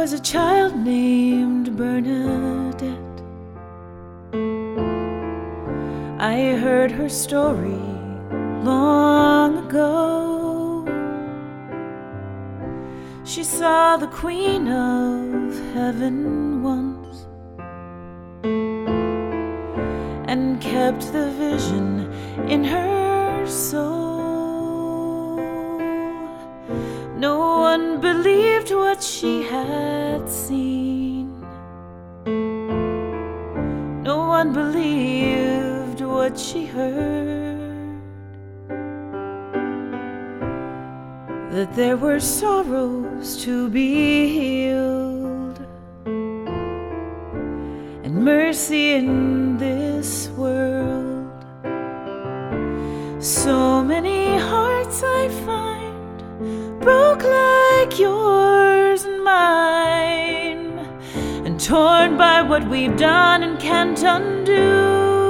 was a child named Bernadette. I heard her story long ago. She saw the Queen of Heaven once and kept the vision in her soul. No one believed what she had seen. No one believed what she heard. That there were sorrows to be healed and mercy in this world. So many hearts I find broke like yours and mine, and torn by what we've done and can't undo.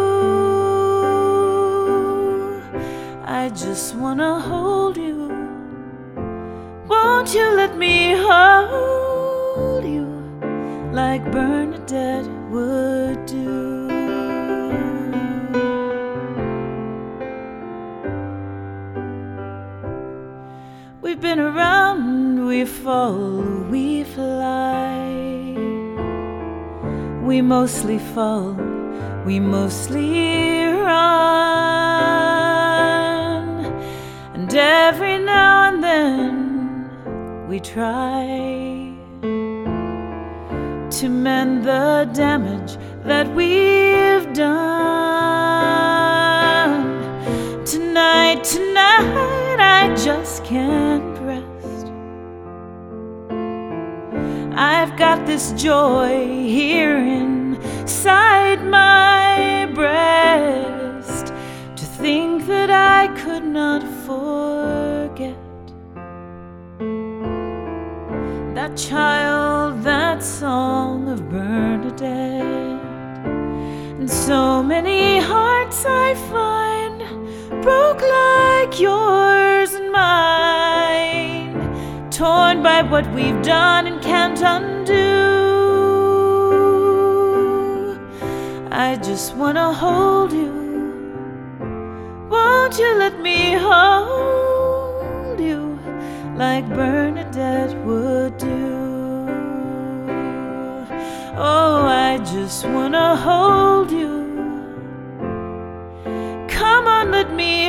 I just wanna hold you. Won't you let me hold you like Bernadette would do? We've been around, we fall, we fly. We mostly fall, we mostly run. And every now and then we try to mend the damage that we've done. Tonight, I just can't rest. I've got this joy here inside my breast, to think that I could not forget that child, that song of Bernadette. And so many hearts I find broke like yours and mine, torn by what we've done and can't undo. I just wanna hold you. Won't you let me hold you like Bernadette would do? Oh, I just wanna hold you. Come on, let me